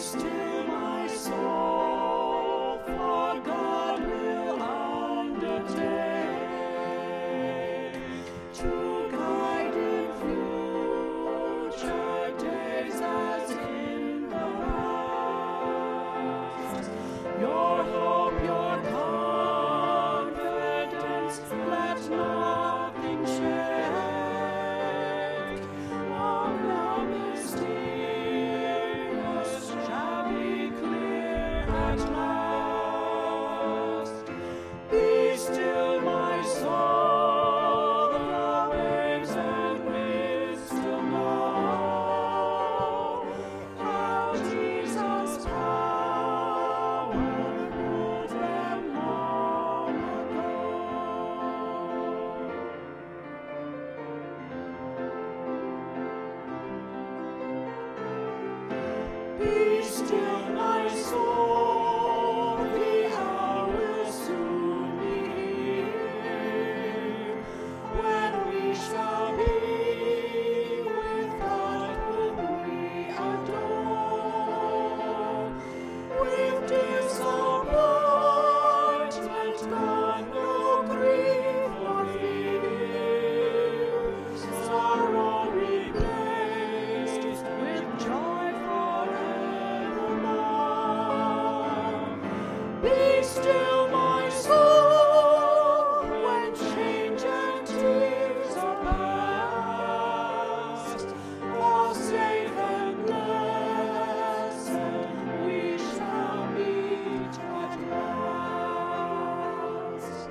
still, my soul, for God will undertake to guide in future days as in the past. Your hope, your confidence, let nothing shake. All now mysterious shall be clear at last. Be still, my soul, the waves and winds still know how Jesus' power ruled them long ago. Be still, my soul, the hour will soon be here, when we shall be with God, whom we adore. With disappointment gone, no grief nor fear, sorrow replaced with joy forevermore. Be still, my soul, when change and tears are past. All safe and blessed, we shall meet at last.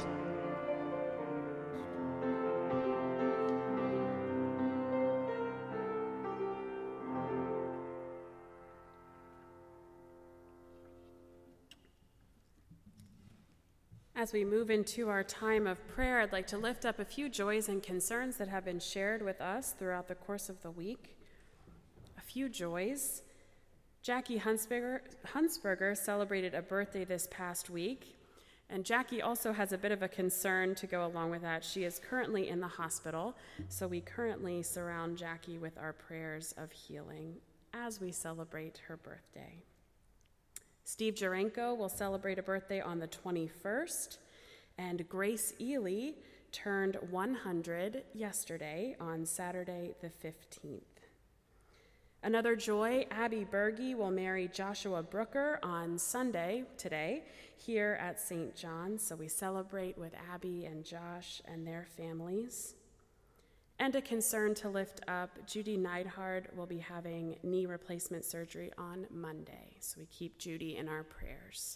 As we move into our time of prayer, I'd like to lift up a few joys and concerns that have been shared with us throughout the course of the week. A few joys. Jackie Hunsberger celebrated a birthday this past week, and Jackie also has a bit of a concern to go along with that. She is currently in the hospital, so we currently surround Jackie with our prayers of healing as we celebrate her birthday. Steve Jarenko will celebrate a birthday on the 21st, and Grace Ely turned 100 yesterday on Saturday the 15th. Another joy, Abby Berge will marry Joshua Brooker on Sunday, today, here at St. John's, so we celebrate with Abby and Josh and their families. And a concern to lift up, Judy Neidhard will be having knee replacement surgery on Monday, so we keep Judy in our prayers.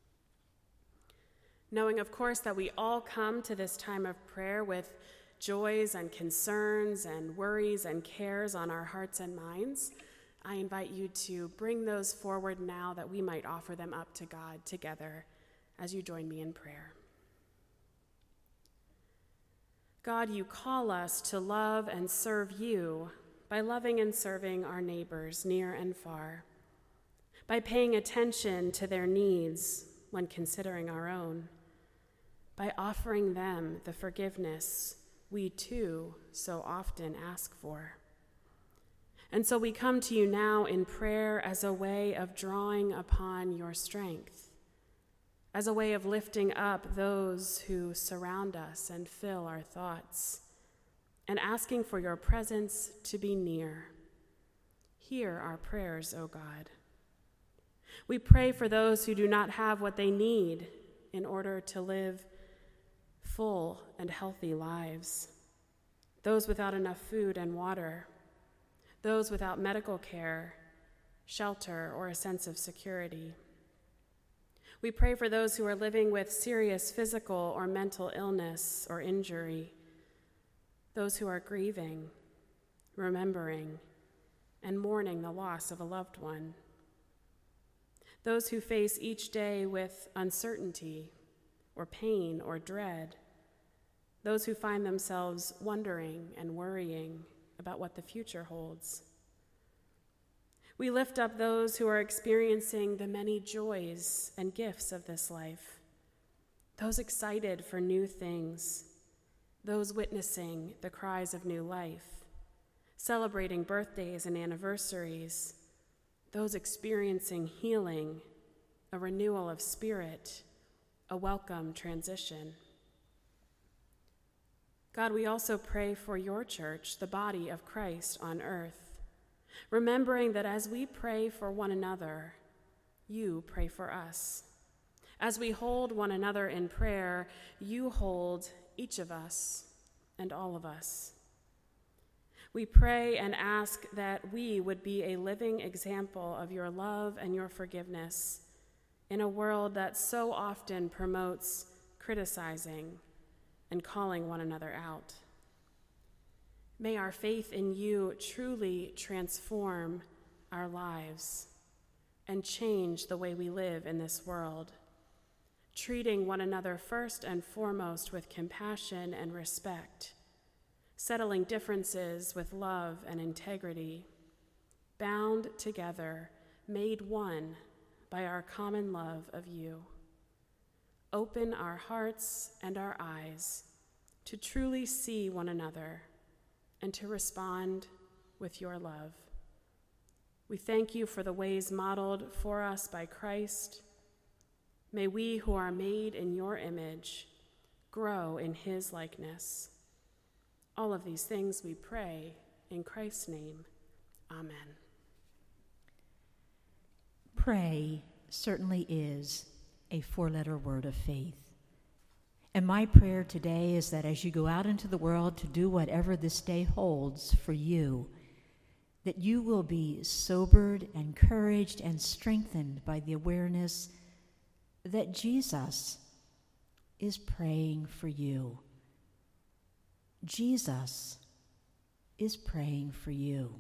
Knowing, of course, that we all come to this time of prayer with joys and concerns and worries and cares on our hearts and minds, I invite you to bring those forward now that we might offer them up to God together as you join me in prayer. God, you call us to love and serve you by loving and serving our neighbors near and far, by paying attention to their needs when considering our own, by offering them the forgiveness we too so often ask for. And so we come to you now in prayer as a way of drawing upon your strength, as a way of lifting up those who surround us and fill our thoughts, and asking for your presence to be near. Hear our prayers, O God. We pray for those who do not have what they need in order to live full and healthy lives, those without enough food and water, those without medical care, shelter, or a sense of security. We pray for those who are living with serious physical or mental illness or injury, those who are grieving, remembering, and mourning the loss of a loved one, those who face each day with uncertainty or pain or dread, those who find themselves wondering and worrying about what the future holds. We lift up those who are experiencing the many joys and gifts of this life, those excited for new things, those witnessing the cries of new life, celebrating birthdays and anniversaries, those experiencing healing, a renewal of spirit, a welcome transition. God, we also pray for your church, the body of Christ on earth, remembering that as we pray for one another, you pray for us. As we hold one another in prayer, you hold each of us and all of us. We pray and ask that we would be a living example of your love and your forgiveness in a world that so often promotes criticizing and calling one another out. May our faith in you truly transform our lives and change the way we live in this world, treating one another first and foremost with compassion and respect, settling differences with love and integrity, bound together, made one by our common love of you. Open our hearts and our eyes to truly see one another and to respond with your love. We thank you for the ways modeled for us by Christ. May we who are made in your image grow in his likeness. All of these things we pray in Christ's name. Amen. Pray certainly is a four-letter word of faith. And my prayer today is that as you go out into the world to do whatever this day holds for you, that you will be sobered, encouraged, and strengthened by the awareness that Jesus is praying for you. Jesus is praying for you.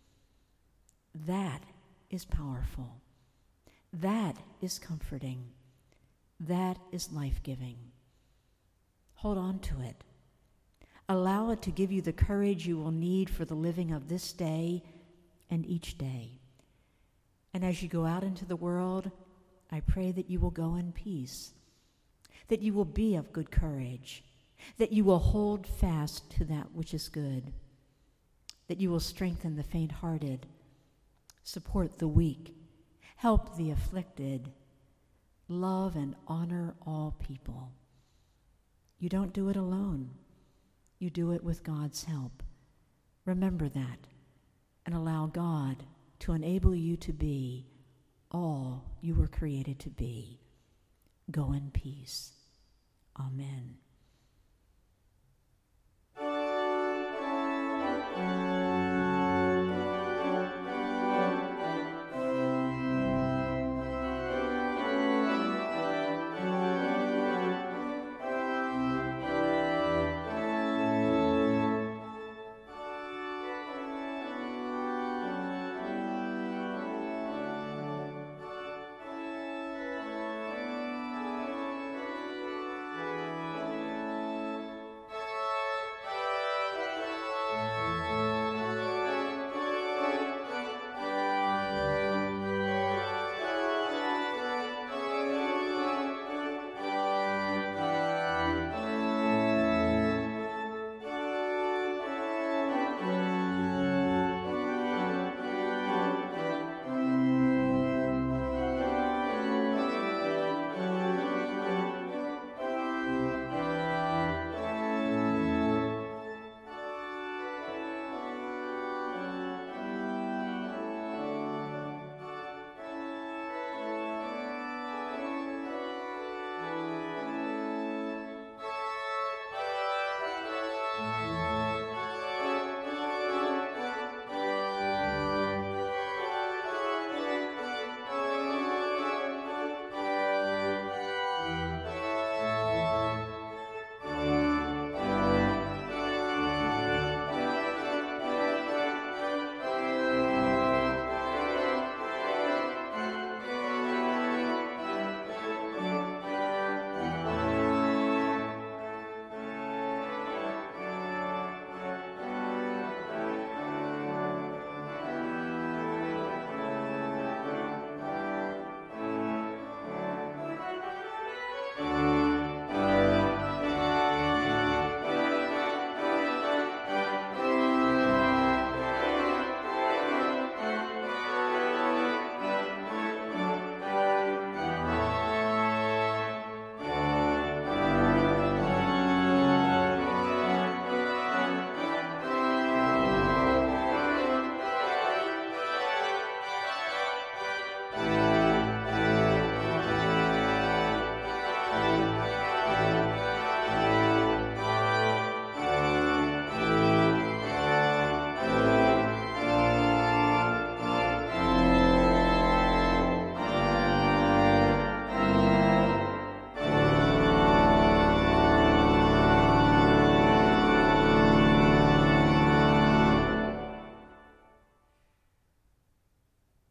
That is powerful. That is comforting. That is life-giving. Hold on to it. Allow it to give you the courage you will need for the living of this day and each day. And as you go out into the world, I pray that you will go in peace, that you will be of good courage, that you will hold fast to that which is good, that you will strengthen the faint-hearted, support the weak, help the afflicted, love and honor all people. You don't do it alone. You do it with God's help. Remember that and allow God to enable you to be all you were created to be. Go in peace. Amen.